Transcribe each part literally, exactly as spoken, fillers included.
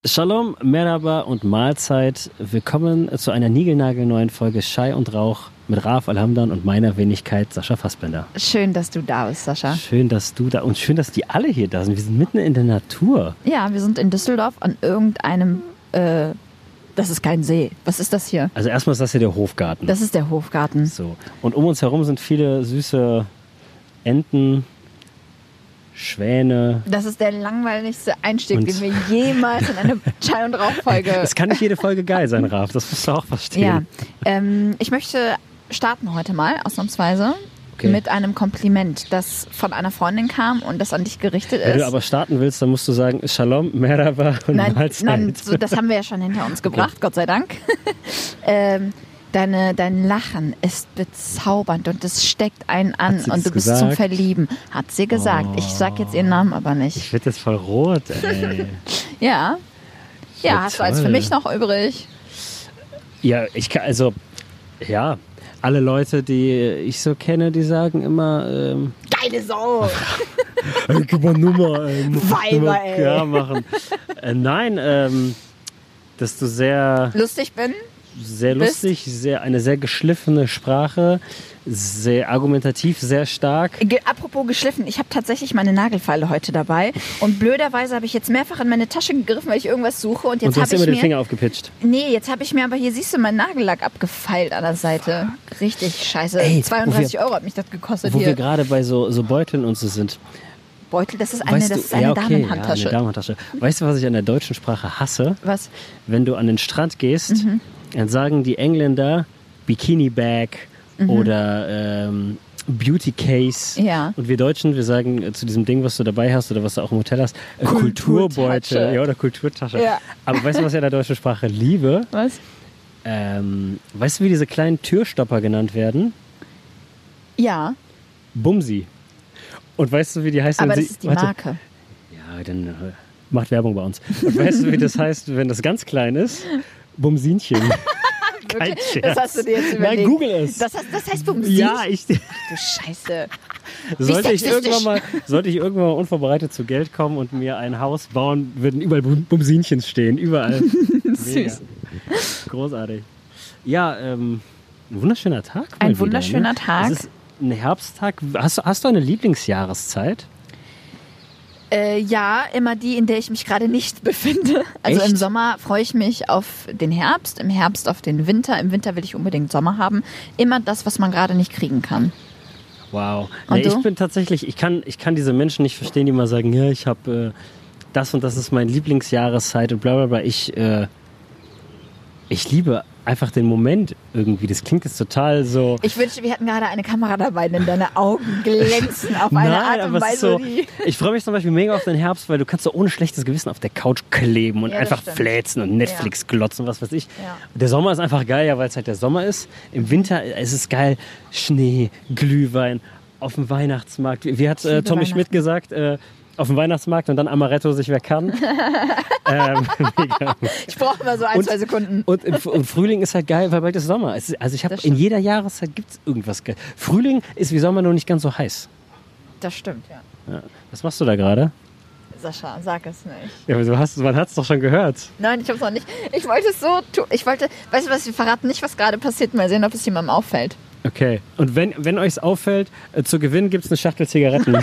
Shalom, Merhaba und Mahlzeit. Willkommen zu einer niegelnagelneuen Folge Schei und Rauch mit Raf Alhamdan und meiner Wenigkeit Sascha Fassbender. Schön, dass du da bist, Sascha. Schön, dass du da und schön, dass die alle hier da sind. Wir sind mitten in der Natur. Ja, wir sind in Düsseldorf an irgendeinem, äh, das ist kein See. Was ist das hier? Also erstmal ist das hier der Hofgarten. Das ist der Hofgarten. So. Und um uns herum sind viele süße Enten, Schwäne. Das ist der langweiligste Einstieg, und den wir jemals in eine Schei- und Rauch-Folge... Es kann nicht jede Folge geil sein, Raf. Das musst du auch verstehen. Ja, ähm, ich möchte starten heute mal, ausnahmsweise, okay, mit einem Kompliment, das von einer Freundin kam und das an dich gerichtet ist. Wenn du aber starten willst, dann musst du sagen, Shalom, Merhaba und nein, Mahlzeit. Nein, so, das haben wir ja schon hinter uns gebracht, okay, Gott sei Dank. ähm, Deine, dein Lachen ist bezaubernd und es steckt einen an und du bist gesagt? zum Verlieben. Hat sie gesagt. Oh. Ich sag jetzt ihren Namen aber nicht. Ich werde jetzt voll rot, ey. Ja. Ja, hast du eins für mich noch übrig? Ja, ich kann, also, ja, alle Leute, die ich so kenne, die sagen immer, ähm, geile Sau! Ey, gib mal Nummer, ey. Weiber, ey. Ja, machen. Äh, nein, ähm, dass du sehr... lustig bin? Sehr lustig, sehr, eine sehr geschliffene Sprache, sehr argumentativ, sehr stark. Ge- Apropos geschliffen, ich habe tatsächlich meine Nagelfeile heute dabei und blöderweise habe ich jetzt mehrfach in meine Tasche gegriffen, weil ich irgendwas suche und jetzt habe ich immer mir den Finger aufgepitcht. Nee, jetzt habe ich mir aber hier, siehst du, meinen Nagellack abgefeilt an der Seite. Richtig scheiße. Ey, zweiunddreißig wir, Euro hat mich das gekostet wo hier. Wo wir gerade bei so, so Beuteln und so sind. Beutel, das ist eine, weißt das du, ist eine ja, okay, Damenhandtasche. Ja, eine Damenhandtasche. Weißt du, was ich an der deutschen Sprache hasse? Was? Wenn du an den Strand gehst, mhm, dann sagen die Engländer Bikini Bag, mhm, oder ähm, Beauty Case. Ja. Und wir Deutschen, wir sagen äh, zu diesem Ding, was du dabei hast oder was du auch im Hotel hast, äh, Kulturbeutel. Ja, oder Kulturtasche. Ja. Aber weißt du, was ich an der deutschen Sprache liebe? Was? Ähm, weißt du, wie diese kleinen Türstopper genannt werden? Ja. Bumsi. Und weißt du, wie die heißt? Aber das sie, ist die warte, Marke. Ja, dann äh, macht Werbung bei uns. Und weißt du, wie das heißt, wenn das ganz klein ist? Bumsinchen. Kein Scherz. Das hast du dir jetzt überlegt. Nein, google es. Das, heißt, das heißt Bumsinchen? Ja, ich... Ach du Scheiße. Sollte ich, irgendwann mal, sollte ich irgendwann mal unvorbereitet zu Geld kommen und mir ein Haus bauen, würden überall Bumsinchens stehen. Überall. Süß. Großartig. Ja, ähm, ein wunderschöner Tag. Ein wunderschöner wieder, ne? Tag. Es ist ein Herbsttag. Hast, hast du eine Lieblingsjahreszeit? Äh, ja, immer die, in der ich mich gerade nicht befinde. Also Echt? Im Sommer freue ich mich auf den Herbst, im Herbst auf den Winter. Im Winter will ich unbedingt Sommer haben. Immer das, was man gerade nicht kriegen kann. Wow. Und Nee, du? ich bin tatsächlich, ich kann, ich kann diese Menschen nicht verstehen, die mal sagen, ja, ich habe äh, das und das ist meine Lieblingsjahreszeit und bla bla bla. Ich, äh, ich liebe einfach den Moment irgendwie. Das klingt jetzt total so... Ich wünschte, wir hätten gerade eine Kamera dabei, denn deine Augen glänzen auf eine Nein, Art und aber es Weise, ist so, die... ich freue mich zum Beispiel mega auf den Herbst, weil du kannst so ohne schlechtes Gewissen auf der Couch kleben und Ja, das einfach stimmt. fläzen und Netflix glotzen, was weiß ich. Ja. Der Sommer ist einfach geil, ja, weil es halt der Sommer ist. Im Winter ist es geil, Schnee, Glühwein, auf dem Weihnachtsmarkt. Wie hat äh, Tommy Schmidt gesagt? Äh, auf dem Weihnachtsmarkt und dann Amaretto sich wer kann. ähm, Ich brauche immer so ein, und, zwei Sekunden. Und, im, und Frühling ist halt geil, weil bald ist Sommer. Es ist, also ich habe in jeder Jahreszeit gibt es irgendwas geil. Frühling ist wie Sommer nur nicht ganz so heiß. Das stimmt, ja. Ja. Was machst du da gerade? Sascha, sag es nicht. Ja, aber du hast, man hat es doch schon gehört. Nein, ich hab's noch nicht. Ich wollte es so tun. Ich wollte, weißt du was, wir verraten nicht, was gerade passiert. Mal sehen, ob es jemandem auffällt. Okay. Und wenn, wenn euch es auffällt, äh, zu gewinnen gibt es eine Schachtel Zigaretten.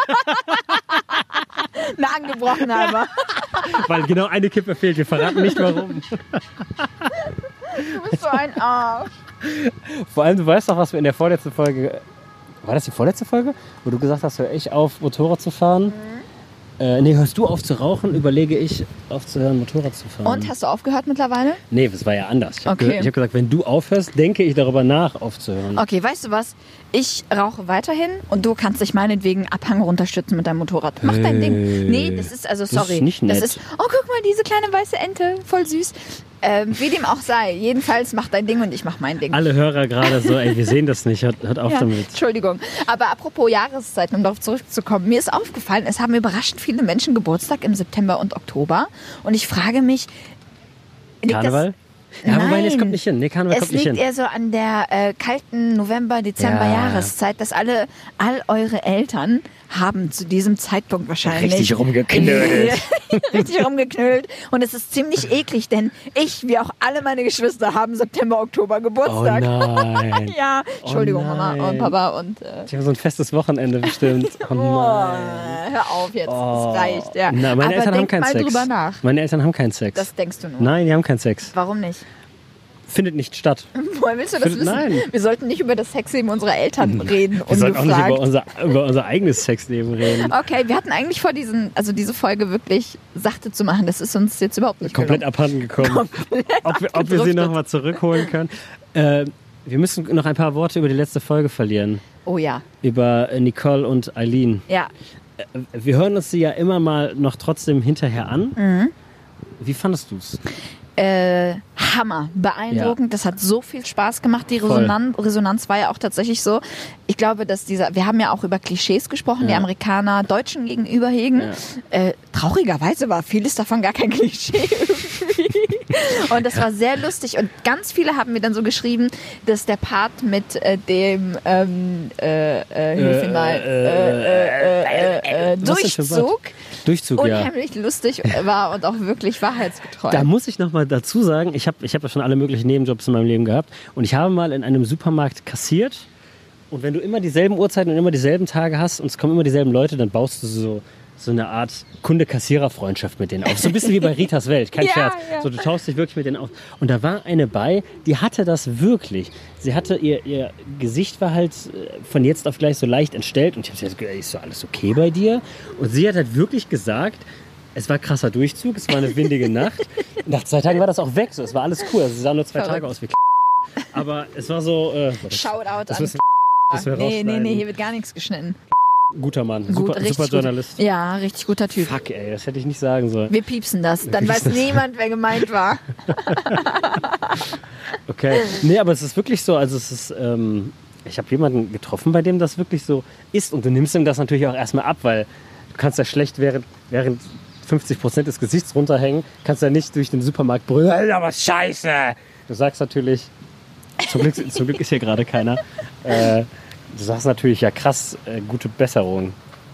Nagen gebrochen aber. Weil genau eine Kippe fehlt. Wir verraten nicht warum. Du bist so ein Arsch. Vor allem, du weißt doch, was wir in der vorletzten Folge... War das die vorletzte Folge? Wo du gesagt hast, hör ich auf, Motorrad zu fahren? Mhm. Äh, nee, hörst du auf zu rauchen, überlege ich aufzuhören, Motorrad zu fahren. Und, hast du aufgehört mittlerweile? Nee, das war ja anders. Ich habe Okay. ge- hab gesagt, wenn du aufhörst, denke ich darüber nach, aufzuhören. Okay, weißt du was? Ich rauche weiterhin und du kannst dich meinetwegen Abhang runterstützen mit deinem Motorrad. Mach dein Ding. Nee, das ist, also sorry. Das ist nicht nett. Das ist, oh, guck mal, diese kleine weiße Ente, voll süß. Ähm, wie dem auch sei. Jedenfalls mach dein Ding und ich mach mein Ding. Alle Hörer gerade so, ey, wir sehen das nicht, hört, hört auf Ja, damit. Entschuldigung. Aber apropos Jahreszeiten, um darauf zurückzukommen. Mir ist aufgefallen, es haben überraschend viele Menschen Geburtstag im September und Oktober. Und ich frage mich... liegt Karneval? Ja, Nein. wobei, nee, es kommt nicht hin. Nee, Karneval es kommt nicht liegt hin. eher so an der äh, kalten November-Dezember-Jahreszeit, dass alle, all eure Eltern haben zu diesem Zeitpunkt wahrscheinlich Richtig rumgeknödelt. richtig rumgeknüllt. Und es ist ziemlich eklig, denn ich, wie auch alle meine Geschwister, haben September, Oktober Geburtstag. Oh nein. ja, Entschuldigung, oh Mama und Papa. Und, äh, ich habe so ein festes Wochenende bestimmt. Oh nein. Oh, hör auf jetzt, Oh. es reicht. Ja. Na, meine Aber Eltern haben denk keinen mal Sex. drüber nach. Meine Eltern haben keinen Sex. Das denkst du nur. Nein, die haben keinen Sex. Warum nicht? Findet nicht statt. Woher willst du das Findet- wissen? Nein. Wir sollten nicht über das Sexleben unserer Eltern reden. Wir sollten auch nicht ungefragt. über unser, über unser eigenes Sexleben reden. Okay, wir hatten eigentlich vor, diesen, also diese Folge wirklich sachte zu machen. Das ist uns jetzt überhaupt nicht Komplett gelungen. abhanden gekommen. ob, wir, ob wir sie nochmal zurückholen können. Äh, wir müssen noch ein paar Worte über die letzte Folge verlieren. Oh ja. Über äh, Nicole und Eileen. Ja. Äh, wir hören uns sie ja immer mal noch trotzdem hinterher an. Mhm. Wie fandest du es? Äh, Hammer, beeindruckend. Das hat so viel Spaß gemacht. Die Voll. Resonanz, Resonanz war ja auch tatsächlich so. Ich glaube, dass dieser, wir haben ja auch über Klischees gesprochen, die Ja. Amerikaner Deutschen gegenüber hegen. Ja. Äh, traurigerweise war vieles davon gar kein Klischee irgendwie. Und das war sehr lustig. Und ganz viele haben mir dann so geschrieben, dass der Part mit äh, dem ähm, äh, äh, hilf mir mal, äh, äh, äh, äh, Was ist das für ein Durchzug Durchzug, ja. unheimlich lustig war und auch wirklich wahrheitsgetreu. Da muss ich noch mal dazu sagen, ich habe ich hab ja schon alle möglichen Nebenjobs in meinem Leben gehabt und ich habe mal in einem Supermarkt kassiert und wenn du immer dieselben Uhrzeiten und immer dieselben Tage hast und es kommen immer dieselben Leute, dann baust du so, so eine Art Kunde-Kassierer-Freundschaft mit denen auf. So ein bisschen wie bei Ritas Welt, kein Ja, Scherz. ja. So, du tauschst dich wirklich mit denen auf. Und da war eine bei, die hatte das wirklich. Sie hatte, ihr, ihr Gesicht war halt äh, von jetzt auf gleich so leicht entstellt und ich habe gesagt, ist so alles okay bei dir? Und sie hat halt wirklich gesagt, es war krasser Durchzug, es war eine windige Nacht. Nach zwei Tagen war das auch weg, so. Es war alles cool. Also, sie sah nur zwei Verrückt. Tage aus wie aber es war so... Äh, das, Shoutout das an müssen, das wir Nee, nee, rausschneiden. nee, hier wird gar nichts geschnitten. Guter Mann, Gut, super, richtig super gut. Journalist. Ja, richtig guter Typ. Fuck, ey, das hätte ich nicht sagen sollen. Wir piepsen das, dann weiß niemand, wer gemeint war. Okay. Nee, aber es ist wirklich so, also es ist, ähm, ich habe jemanden getroffen, bei dem das wirklich so ist und du nimmst ihm das natürlich auch erstmal ab, weil du kannst ja schlecht während, während fünfzig Prozent des Gesichts runterhängen, kannst ja nicht durch den Supermarkt brüllen, Alter, was scheiße! Du sagst natürlich, zum Glück, zum Glück ist hier gerade keiner, äh, du sagst natürlich, ja krass, äh, gute Besserung.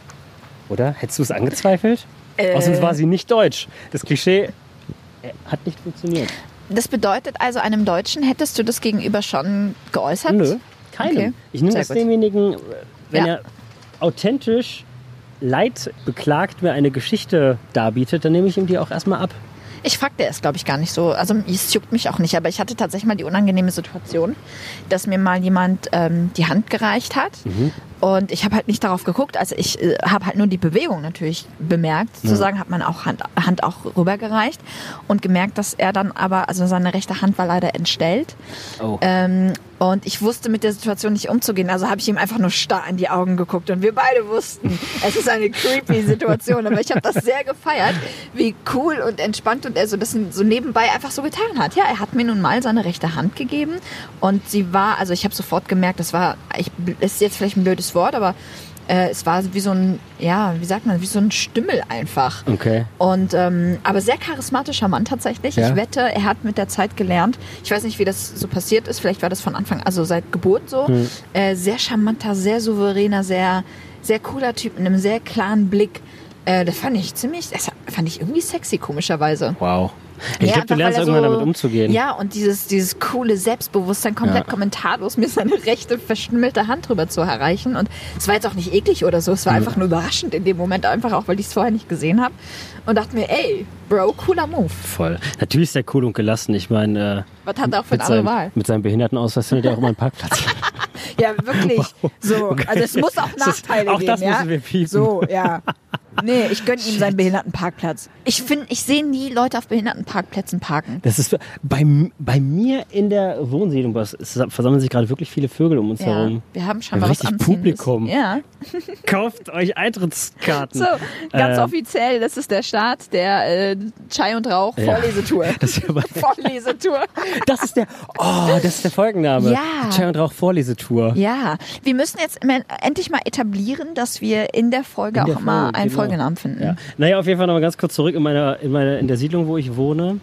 Oder? Hättest du es angezweifelt? Äh. Außerdem war sie nicht deutsch. Das Klischee äh, hat nicht funktioniert. Das bedeutet also, einem Deutschen hättest du das gegenüber schon geäußert? Nö, keinem. Okay. Ich nehme Sehr das gut. demjenigen, wenn Ja. er authentisch Leid beklagt, mir eine Geschichte darbietet, dann nehme ich ihm die auch erstmal ab. Ich fragte es, glaube ich, gar nicht so. Also es juckt mich auch nicht, aber ich hatte tatsächlich mal die unangenehme Situation, dass mir mal jemand ähm, die Hand gereicht hat. Mhm. Und ich habe halt nicht darauf geguckt. Also ich äh, habe halt nur die Bewegung natürlich bemerkt. Sozusagen hat man auch Hand, Hand auch rübergereicht und gemerkt, dass er dann aber, also seine rechte Hand war leider entstellt. Oh. Ähm, und ich wusste mit der Situation nicht umzugehen. Also habe ich ihm einfach nur starr in die Augen geguckt. Und wir beide wussten, es ist eine creepy Situation. Aber ich habe das sehr gefeiert, wie cool und entspannt und er so das so nebenbei einfach so getan hat. Ja, er hat mir nun mal seine rechte Hand gegeben. Und sie war, also ich habe sofort gemerkt, das war, ich, ist jetzt vielleicht ein blödes Wort, aber äh, es war wie so ein, ja, wie sagt man, wie so ein Stümmel einfach. Okay. Und ähm, aber sehr charismatischer Mann tatsächlich. Ja. Ich wette, er hat mit der Zeit gelernt. Ich weiß nicht, wie das so passiert ist. Vielleicht war das von Anfang, also seit Geburt so. Hm. Äh, sehr charmanter, sehr souveräner, sehr, sehr cooler Typ mit einem sehr klaren Blick. Äh, das fand ich ziemlich, das fand ich irgendwie sexy, komischerweise. Wow. Ich Ja, glaube, du einfach, lernst weil er irgendwann so- damit umzugehen. Ja, und dieses, dieses coole Selbstbewusstsein, komplett Ja. kommentarlos, mir seine rechte, verschimmelte Hand drüber zu erreichen. Und es war jetzt auch nicht eklig oder so, es war einfach nur überraschend in dem Moment, einfach auch, weil ich es vorher nicht gesehen habe. Und dachte mir, ey, Bro, cooler Move. Voll. Natürlich ist der cool und gelassen. Ich meine, äh, Was hat er auch für mit, eine andere seinem, Wahl? mit seinem Behindertenausweis findet er auch immer einen Parkplatz. Ja, wirklich. So, Okay. also es muss auch Das ist- Nachteile auch geben, das ja? müssen wir piepen. So, ja. Nee, ich gönne ihm seinen Behindertenparkplatz. Ich finde, ich sehe nie Leute auf Behindertenparkplätzen parken. Das ist bei, bei mir in der Wohnsiedlung, es es versammeln sich gerade wirklich viele Vögel um uns Ja, herum. wir haben schon Wir mal haben was richtig Anziehendes. Publikum. Ja. Kauft euch Eintrittskarten. So, ganz Äh, offiziell, das ist der Start der äh, Chai und Rauch Ja. Vorlesetour. Das ist, aber, Vorlesetour. das ist der, oh, das ist der Folgenname. Ja. Die Chai und Rauch Vorlesetour. Ja, wir müssen jetzt im- endlich mal etablieren, dass wir in der Folge In der auch immer Folge, einen genau. Folgenamen finden. Ja. Naja, auf jeden Fall noch mal ganz kurz zurück in, meiner, in, meiner, in der Siedlung, wo ich wohne.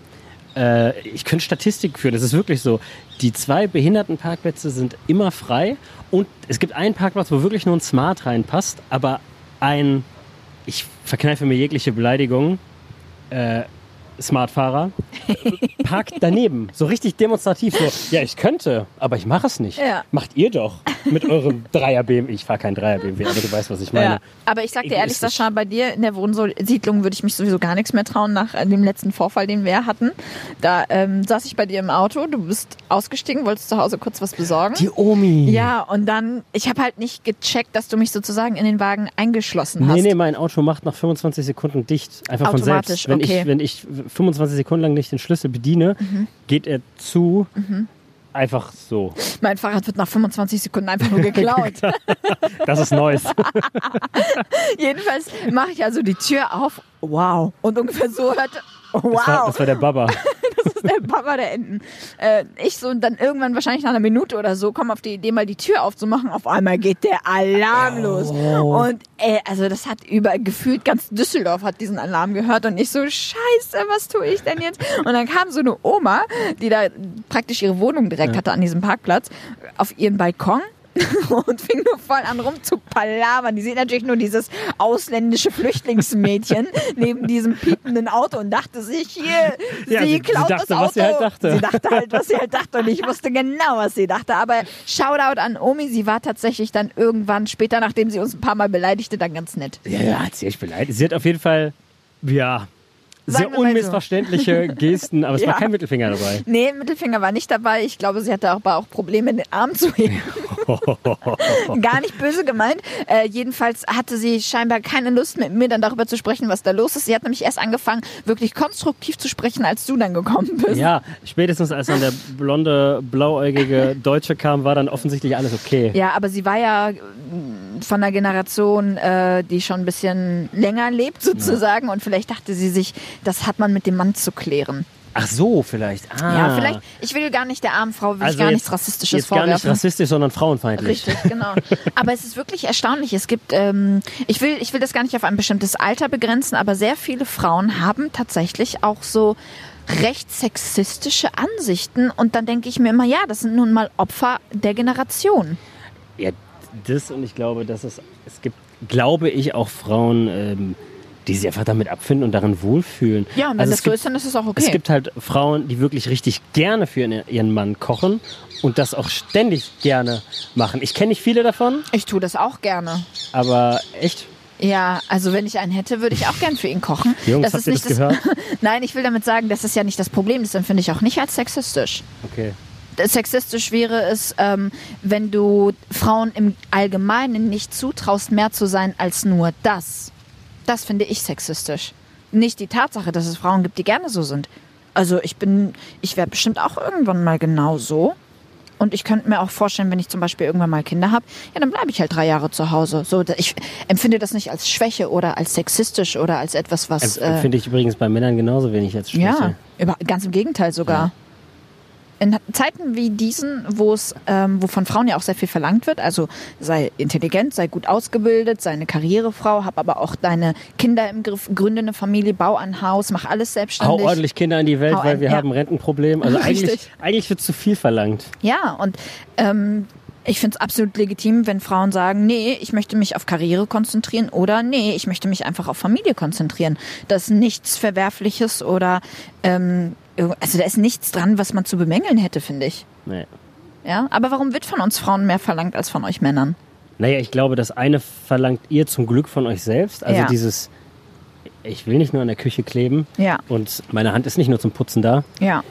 äh, ich könnte Statistiken führen, das ist wirklich so. Die zwei Behindertenparkplätze sind immer frei und es gibt einen Parkplatz, wo wirklich nur ein Smart reinpasst, aber ein, ich verkneife mir jegliche Beleidigung, äh, Smartfahrer parkt daneben, so richtig demonstrativ, so, ja, ich könnte, aber ich mache es nicht. Ja. Macht ihr doch mit eurem Dreier-B M W. Ich fahre kein Dreier-B M W, aber du weißt, was ich meine. Ja. Aber ich sag dir ehrlich, Sascha, bei dir in der Wohnsiedlung würde ich mich sowieso gar nichts mehr trauen nach dem letzten Vorfall, den wir hatten. Da ähm, saß ich bei dir im Auto, du bist ausgestiegen, wolltest zu Hause kurz was besorgen. Die Omi. Ja, und dann, ich habe halt nicht gecheckt, dass du mich sozusagen in den Wagen eingeschlossen hast. Nee, nee, mein Auto macht nach fünfundzwanzig Sekunden dicht, einfach von selbst. Wenn okay. ich, wenn ich fünfundzwanzig Sekunden lang nicht den Schlüssel bediene, mhm. geht er zu, mhm. einfach so. Mein Fahrrad wird nach fünfundzwanzig Sekunden einfach nur geklaut. Das ist Neues. Jedenfalls mache ich also die Tür auf. Wow. Und ungefähr so hört... Wow. Das war, das war der Baba. Das ist der Baba der Enten. Äh, ich so und dann irgendwann wahrscheinlich nach einer Minute oder so komme auf die Idee, mal die Tür aufzumachen. Auf einmal geht der Alarm oh. los. Und ey, also das hat über gefühlt ganz Düsseldorf hat diesen Alarm gehört und ich so, scheiße, was tue ich denn jetzt? Und dann kam so eine Oma, die da praktisch ihre Wohnung direkt ja. hatte an diesem Parkplatz, auf ihren Balkon. Und fing nur voll an rum zu palavern. Die sieht natürlich nur dieses ausländische Flüchtlingsmädchen neben diesem piependen Auto und dachte sich, hier, ja, sie, sie klaut sie dachte, das Auto. Was sie halt dachte. Sie dachte halt, was sie halt dachte und ich wusste genau, was sie dachte. Aber Shoutout an Omi, sie war tatsächlich dann irgendwann später, nachdem sie uns ein paar Mal beleidigte, dann ganz nett. Ja, ja, hat sie echt beleidigt. Sie hat auf jeden Fall, ja... Sehr unmissverständliche so. Gesten, aber es ja. war kein Mittelfinger dabei. Nee, Mittelfinger war nicht dabei. Ich glaube, sie hatte aber auch Probleme, den Arm zu heben. Gar nicht böse gemeint. Äh, jedenfalls hatte sie scheinbar keine Lust, mit mir dann darüber zu sprechen, was da los ist. Sie hat nämlich erst angefangen, wirklich konstruktiv zu sprechen, als du dann gekommen bist. Ja, spätestens als dann der blonde, blauäugige Deutsche kam, war dann offensichtlich alles okay. Ja, aber sie war ja von einer Generation, äh, die schon ein bisschen länger lebt sozusagen ja. und vielleicht dachte sie sich, das hat man mit dem Mann zu klären. Ach so, vielleicht. Ah. Ja, vielleicht. Ich will gar nicht der armen Frau, will also ich gar jetzt, nichts Rassistisches jetzt vorwerfen. Gar nicht rassistisch, sondern frauenfeindlich. Richtig, genau. Aber es ist wirklich erstaunlich. Es gibt, ähm, ich will, ich will das gar nicht auf ein bestimmtes Alter begrenzen, aber sehr viele Frauen haben tatsächlich auch so recht sexistische Ansichten. Und dann denke ich mir immer, ja, das sind nun mal Opfer der Generation. Ja, das und ich glaube, dass es, es gibt, glaube ich, auch Frauen, ähm, die sich einfach damit abfinden und darin wohlfühlen. Ja, und wenn also das so gibt, ist, dann ist es auch okay. Es gibt halt Frauen, die wirklich richtig gerne für ihren Mann kochen und das auch ständig gerne machen. Ich kenne nicht viele davon. Ich tue das auch gerne. Aber echt? Ja, also wenn ich einen hätte, würde ich auch gern für ihn kochen. Jungs, das habt ist ihr nicht das gehört? Das Nein, ich will damit sagen, das ist ja nicht das Problem. Das empfinde ich auch nicht als sexistisch. Okay. Sexistisch wäre es, ähm, wenn du Frauen im Allgemeinen nicht zutraust, mehr zu sein als nur das. Das finde ich sexistisch. Nicht die Tatsache, dass es Frauen gibt, die gerne so sind. Also ich bin, ich wäre bestimmt auch irgendwann mal genau so. Und ich könnte mir auch vorstellen, wenn ich zum Beispiel irgendwann mal Kinder habe, ja, dann bleibe ich halt drei Jahre zu Hause. So, ich empfinde das nicht als Schwäche oder als sexistisch oder als etwas, was... Äh, empfinde ich übrigens bei Männern genauso wenig als Schwäche. Ja, ganz im Gegenteil sogar. Ja. In Zeiten wie diesen, wo es, ähm, wo von Frauen ja auch sehr viel verlangt wird, also sei intelligent, sei gut ausgebildet, sei eine Karrierefrau, hab aber auch deine Kinder im Griff, gründe eine Familie, bau ein Haus, mach alles selbstständig. Hau ordentlich Kinder in die Welt, Hau weil ein, wir ja. haben ein Rentenproblem. Also eigentlich, eigentlich wird zu viel verlangt. Ja, und ähm, ich finde es absolut legitim, wenn Frauen sagen, nee, ich möchte mich auf Karriere konzentrieren oder nee, ich möchte mich einfach auf Familie konzentrieren. Das ist nichts Verwerfliches oder ähm, also da ist nichts dran, was man zu bemängeln hätte, finde ich. Nee. Ja, aber warum wird von uns Frauen mehr verlangt als von euch Männern? Naja, ich glaube, das eine verlangt ihr zum Glück von euch selbst. Also ja. dieses, ich will nicht nur an der Küche kleben ja. und meine Hand ist nicht nur zum Putzen da. Ja.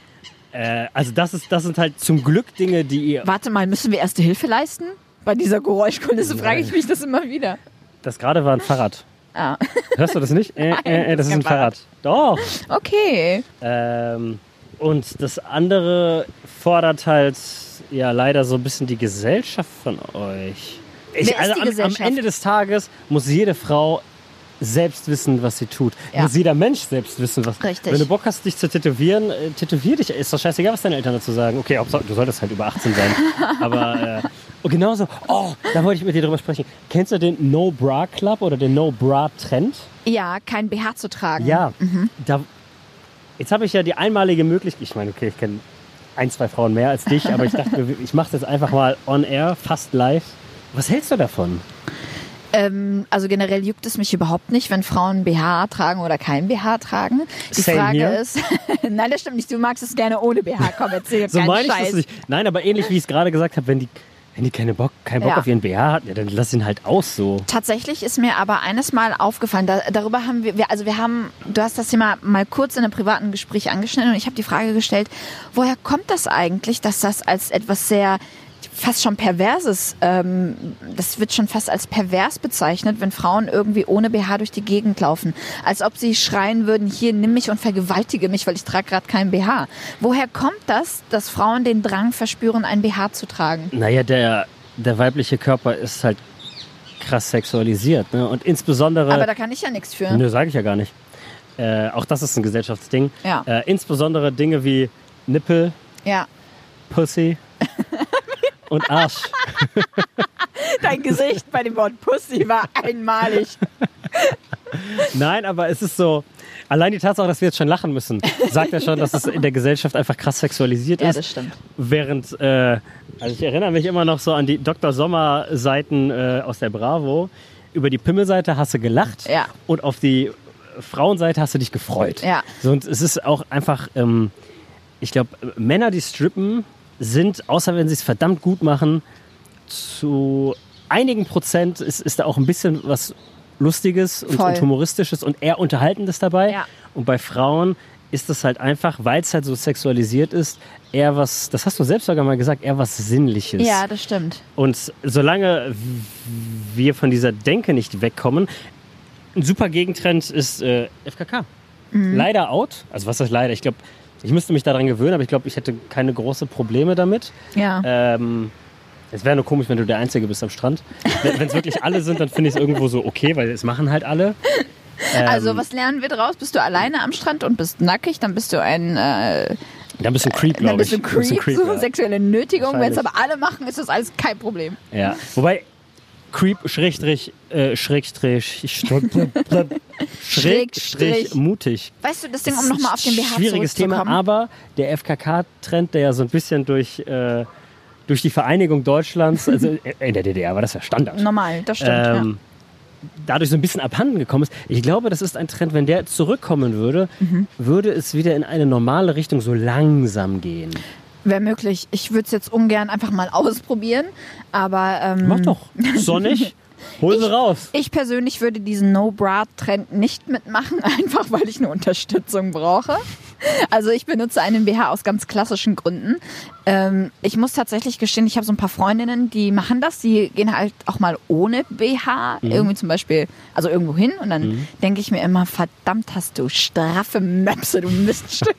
Äh, also das, ist, das sind halt zum Glück Dinge, die ihr... Warte mal, müssen wir erste Hilfe leisten? Bei dieser Geräuschkulisse frage ich mich das immer wieder. Das gerade war ein Fahrrad. Ah. Hörst du das nicht? Äh, äh, äh, das ist ein Fahrrad. Doch. Okay. Ähm, und das andere fordert halt ja leider so ein bisschen die Gesellschaft von euch. Ich, Wer ist also die am, Gesellschaft? am Ende des Tages muss jede Frau selbst wissen, was sie tut. Ja. Muss jeder Mensch selbst wissen, was... Richtig. Wenn du Bock hast, dich zu tätowieren, äh, tätowier dich. Ist doch scheißegal, was deine Eltern dazu sagen. Okay, du solltest halt über achtzehn sein. Aber... Äh, und genauso, oh, da wollte ich mit dir drüber sprechen. Kennst du den No-Bra Club oder den No-Bra Trend? Ja, kein B H zu tragen. Ja, mhm. da, Jetzt habe ich ja die einmalige Möglichkeit, ich meine, okay, ich kenne ein, zwei Frauen mehr als dich, aber ich dachte, ich mache das jetzt einfach mal on air, fast live. Was hältst du davon? Ähm, also generell juckt es mich überhaupt nicht, wenn Frauen B H tragen oder kein B H tragen. Die Same Frage here. ist, nein, das stimmt nicht, du magst es gerne ohne B H, komm, erzähl jetzt So keinen meine ich Scheiß. das nicht. Nein, aber ähnlich wie ich es gerade gesagt habe, wenn die, wenn die keine Bock, keinen Bock Ja. auf ihren B H hat, ja, dann lass ihn halt aus so. Tatsächlich ist mir aber eines Mal aufgefallen, da, darüber haben wir, wir, also wir haben, du hast das Thema mal kurz in einem privaten Gespräch angeschnitten und ich habe die Frage gestellt, woher kommt das eigentlich, dass das als etwas sehr fast schon Perverses, ähm, das wird schon fast als pervers bezeichnet, wenn Frauen irgendwie ohne B H durch die Gegend laufen. Als ob sie schreien würden, hier, nimm mich und vergewaltige mich, weil ich trage gerade keinen B H. Woher kommt das, dass Frauen den Drang verspüren, einen B H zu tragen? Naja, der, der weibliche Körper ist halt krass sexualisiert. Ne? Und insbesondere... Aber da kann ich ja nichts für. Nö, sage ich ja gar nicht. Äh, auch das ist ein Gesellschaftsding. Ja. Äh, insbesondere Dinge wie Nippel, Ja. Pussy und Arsch. Dein Gesicht bei dem Wort Pussy war einmalig. Nein, aber es ist so, allein die Tatsache, dass wir jetzt schon lachen müssen, sagt ja schon, dass es in der Gesellschaft einfach krass sexualisiert Ja, ist. das stimmt. Während, äh, also ich erinnere mich immer noch so an die Doktor Sommer-Seiten äh, aus der Bravo. Über die Pimmelseite hast du gelacht Ja. und auf die Frauenseite hast du dich gefreut. Ja. So, und es ist auch einfach, ähm, ich glaube, Männer, die strippen, sind, außer wenn sie es verdammt gut machen, zu einigen Prozent ist, ist da auch ein bisschen was Lustiges und, Voll. und Humoristisches und eher Unterhaltendes dabei. Ja. Und bei Frauen ist das halt einfach, weil es halt so sexualisiert ist, eher was, das hast du selbst sogar mal gesagt, eher was Sinnliches. Ja, das stimmt. Und solange w- wir von dieser Denke nicht wegkommen, ein super Gegentrend ist äh, F K K. Mhm. Leider out. Also was heißt leider? Ich glaube, ich müsste mich daran gewöhnen, aber ich glaube, ich hätte keine großen Probleme damit. Ja. Ähm, es wäre nur komisch, wenn du der Einzige bist am Strand. Wenn es wirklich alle sind, dann finde ich es irgendwo so okay, weil es machen halt alle. Ähm, Also was lernen wir draus? Bist du alleine am Strand und bist nackig, dann bist du ein, äh, Dann bist du ein Creep, dann glaube bist ich. du ein Creep, Creep, so ja. sexuelle Nötigung. Wenn es Wahrscheinlich. aber alle machen, ist das alles kein Problem. Ja. Wobei Creep Schrägstrich äh, Schrägstrich Schrägstrich Schrägstrich. mutig. Weißt du, das Ding, um nochmal auf den B H Schwieriges Thema, zurückzukommen. aber der F K K-Trend, der ja so ein bisschen durch, äh, durch die Vereinigung Deutschlands, also in der D D R war das ja Standard, Normal, das stimmt. ähm, dadurch so ein bisschen abhanden gekommen ist. Ich glaube, das ist ein Trend, wenn der zurückkommen würde, Mhm. würde es wieder in eine normale Richtung so langsam gehen. ja. Wäre möglich. Ich würde es jetzt ungern einfach mal ausprobieren, aber ähm, Mach doch. Sonnig, hol sie raus. ich persönlich würde diesen No-Bra-Trend nicht mitmachen, einfach weil ich eine Unterstützung brauche. Also ich benutze einen B H aus ganz klassischen Gründen. Ähm, ich muss tatsächlich gestehen, ich habe so ein paar Freundinnen, die machen das. Die gehen halt auch mal ohne B H irgendwie zum Beispiel, also irgendwo hin. Und dann Mhm. denke ich mir immer, verdammt hast du straffe Möpse, du Miststück.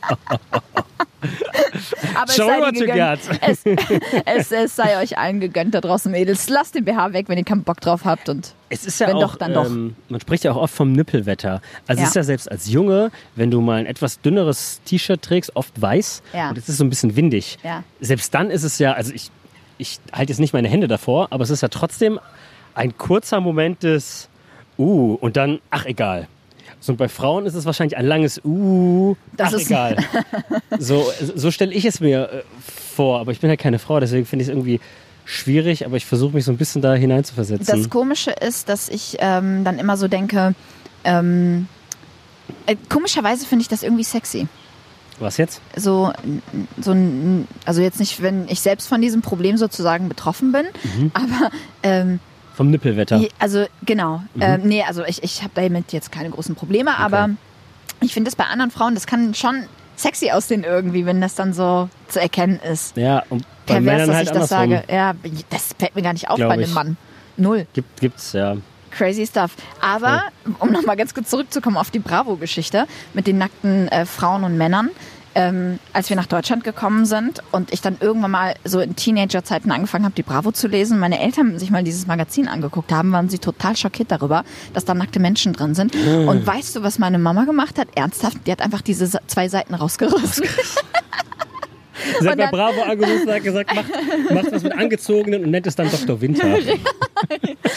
Aber es Show sei, what dir you gegönnt. got. Es, es, es sei euch allen gegönnt da draußen, Mädels. Lasst den B H weg, wenn ihr keinen Bock drauf habt. Und Es ist ja Wenn auch, doch, dann doch. Ähm, man spricht ja auch oft vom Nippelwetter. Also Ja. es ist ja selbst als Junge, wenn du mal ein etwas dünneres T-Shirt trägst, oft weiß Ja. und es ist so ein bisschen windig. Ja. Selbst dann ist es ja, also ich, ich halte jetzt nicht meine Hände davor, aber es ist ja trotzdem ein kurzer Moment des Uh und dann, ach egal. So, und bei Frauen ist es wahrscheinlich ein langes Uh, Das ach ist- egal. so so stelle ich es mir äh, vor, aber ich bin ja keine Frau, deswegen finde ich es irgendwie schwierig, aber ich versuche mich so ein bisschen da hineinzuversetzen. das Komische ist, dass ich ähm, dann immer so denke, ähm, äh, komischerweise finde ich das irgendwie sexy. Was jetzt? So, so ein, also jetzt nicht, wenn ich selbst von diesem Problem sozusagen betroffen bin, Mhm. aber ähm, Vom Nippelwetter. je- also genau, Mhm. ähm, nee, also ich, ich habe damit jetzt keine großen Probleme, aber ich finde es bei anderen Frauen, das kann schon sexy aussehen irgendwie, wenn das dann so zu erkennen ist. Ja, und bei Pervers, Männern dass halt ich das andersrum. sage. Ja, das fällt mir gar nicht auf Glaub bei einem ich. Mann. Null. Gibt, gibt's, ja. Crazy stuff. Aber, um nochmal ganz kurz zurückzukommen auf die Bravo-Geschichte mit den nackten äh, Frauen und Männern. Ähm, als wir nach Deutschland gekommen sind und ich dann irgendwann mal so in Teenagerzeiten angefangen habe, die Bravo zu lesen, meine Eltern sich mal dieses Magazin angeguckt haben, waren sie total schockiert darüber, dass da nackte Menschen drin sind. Und weißt du, was meine Mama gemacht hat? Ernsthaft, die hat einfach diese Sa- zwei Seiten rausgerissen. Sie hat bei dann- Bravo angerufen und hat gesagt, macht, macht was mit Angezogenen und nennt es dann Doktor Winter.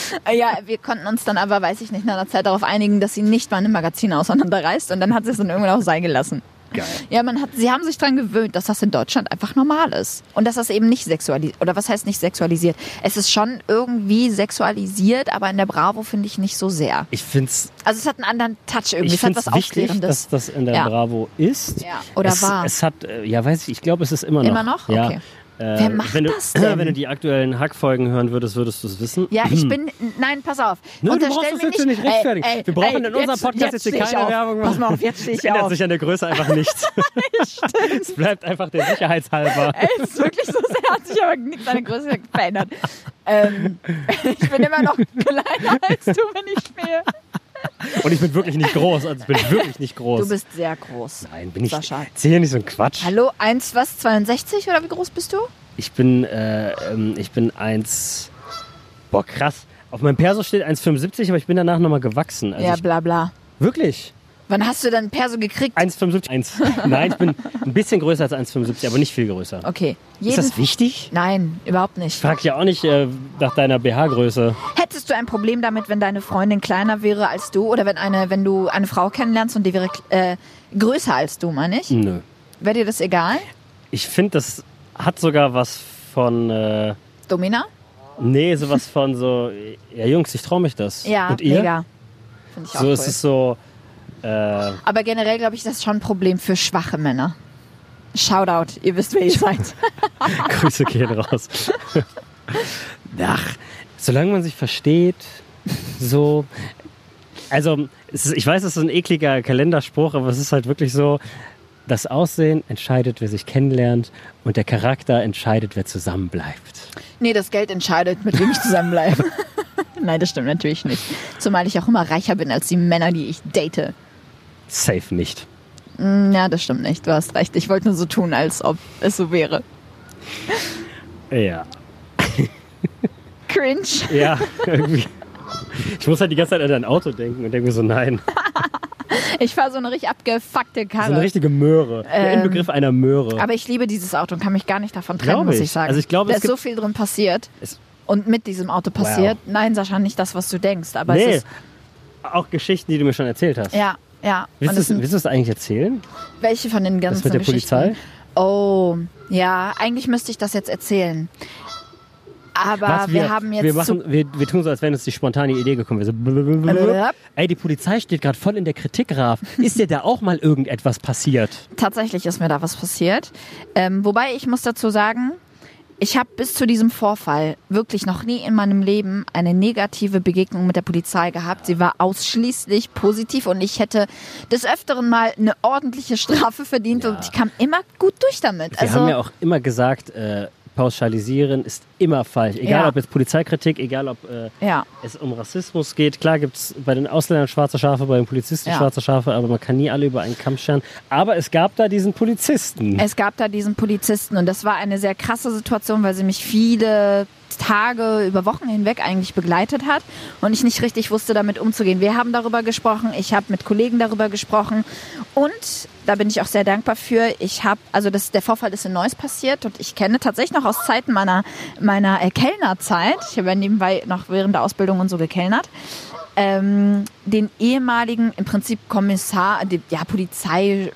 Ja, wir konnten uns dann aber, weiß ich nicht, nach einer Zeit darauf einigen, dass sie nicht mal in einem Magazin auseinanderreißt und dann hat sie es dann irgendwann auch sein gelassen. Geil. Ja, man hat, sie haben sich daran gewöhnt, dass das in Deutschland einfach normal ist. Und dass das eben nicht sexualisiert, oder was heißt nicht sexualisiert? Es ist schon irgendwie sexualisiert, aber in der Bravo finde ich nicht so sehr. Ich finde es... Also es hat einen anderen Touch irgendwie. Ich finde es wichtig, dass das in der ja. Bravo ist. Ja. Oder es, war. Es hat, ja, weiß ich, ich glaube, es ist immer noch. Immer noch? Ja. Okay. Äh, Wer macht wenn du, das denn? Wenn du die aktuellen Hack-Folgen hören würdest, würdest du es wissen. Ja, ich bin... Nein, pass auf. Nein, du brauchst das jetzt nicht rechtfertigen. Ey, ey, Wir brauchen ey, in unserem Podcast jetzt, jetzt hier keine Werbung machen. Pass mal auf, jetzt stehe ich Es ändert auf. sich an der Größe einfach nichts. Es bleibt einfach der Sicherheitshalber. Ey, es ist wirklich so sehr, hat sich aber nichts an der Größe verändert. Ähm, ich bin immer noch kleiner als du, wenn ich spiele. Und ich bin wirklich nicht groß, also ich bin wirklich nicht groß. Du bist sehr groß. Nein, bin ich. Sascha. Erzähl ja nicht so einen Quatsch. Hallo, eins was, zweiundsechzig oder wie groß bist du? Ich bin, äh, ähm, ich bin eins, boah krass, auf meinem Perso steht eins Komma fünfundsiebzig, aber ich bin danach nochmal gewachsen. Also ja, ich, bla bla. Wirklich? Wann hast du dann Perso gekriegt? eins Komma fünfundsiebzig. eins. Nein, ich bin ein bisschen größer als eins Komma fünfundsiebzig, aber nicht viel größer. Okay. Jeden Ist das wichtig? Nein, überhaupt nicht. Ich frage ja auch nicht äh, nach deiner B H-Größe. Hättest du ein Problem damit, wenn deine Freundin kleiner wäre als du? Oder wenn, eine, wenn du eine Frau kennenlernst und die wäre äh, größer als du, meine ich? Nö. Wäre dir das egal? Ich finde, das hat sogar was von... Äh, Domina? Nee, sowas von so... Ja, Jungs, ich traue mich das. Ja, und ihr? mega. Finde ich auch So cool. ist es so... Äh, Aber generell, glaube ich, das ist schon ein Problem für schwache Männer. Shoutout, ihr wisst, wer ihr seid. Grüße gehen raus. Ach, solange man sich versteht, so... Also, es ist, ich weiß, es ist ein ekliger Kalenderspruch, aber es ist halt wirklich so, das Aussehen entscheidet, wer sich kennenlernt und der Charakter entscheidet, wer zusammenbleibt. Nee, das Geld entscheidet, mit wem ich zusammenbleibe. Nein, das stimmt natürlich nicht. Zumal ich auch immer reicher bin als die Männer, die ich date. Safe nicht. Ja, das stimmt nicht. Du hast recht. Ich wollte nur so tun, als ob es so wäre. Ja. Cringe. Ja, irgendwie. Ich muss halt die ganze Zeit an dein Auto denken und denke mir so, nein. Ich fahre so eine richtig abgefuckte Karre. So eine richtige Möhre. Ähm, der Inbegriff einer Möhre. Aber ich liebe dieses Auto und kann mich gar nicht davon trennen, muss ich sagen. Also ich glaube, da es ist so viel drin passiert es und mit diesem Auto passiert. Wow. Nein, Sascha, nicht das, was du denkst. Aber nee, es ist auch Geschichten, die du mir schon erzählt hast. Ja, ja. Willst du es eigentlich erzählen? Welche von den ganzen das mit der Polizei? Oh, ja, eigentlich müsste ich das jetzt erzählen. Aber Was, wir, wir haben jetzt... Wir, machen, wir, wir tun so, als wenn uns die spontane Idee gekommen wäre. Ey, die Polizei steht gerade voll in der Kritik, Raf. Ist dir da auch mal irgendetwas passiert? Tatsächlich ist mir da was passiert. Ähm, wobei, ich muss dazu sagen, ich habe bis zu diesem Vorfall wirklich noch nie in meinem Leben eine negative Begegnung mit der Polizei gehabt. Sie war ausschließlich positiv und ich hätte des Öfteren mal eine ordentliche Strafe verdient ja. und ich kam immer gut durch damit. Wir also, haben ja auch immer gesagt... Äh, pauschalisieren ist immer falsch. Egal ja. ob jetzt Polizeikritik, egal ob äh, ja. es um Rassismus geht. Klar gibt es bei den Ausländern schwarze Schafe, bei den Polizisten ja. schwarze Schafe, aber man kann nie alle über einen Kamm scheren. Aber es gab da diesen Polizisten. Es gab da diesen Polizisten und das war eine sehr krasse Situation, weil sie mich viele Tage, über Wochen hinweg eigentlich begleitet hat und ich nicht richtig wusste, damit umzugehen. Wir haben darüber gesprochen, ich habe mit Kollegen darüber gesprochen und da bin ich auch sehr dankbar für. Ich habe, also das, der Vorfall ist in Neuss passiert und ich kenne tatsächlich noch aus Zeiten meiner, meiner äh, Kellnerzeit, ich habe ja nebenbei noch während der Ausbildung und so gekellnert, ähm, den ehemaligen, im Prinzip Kommissar, die, ja, Polizeichef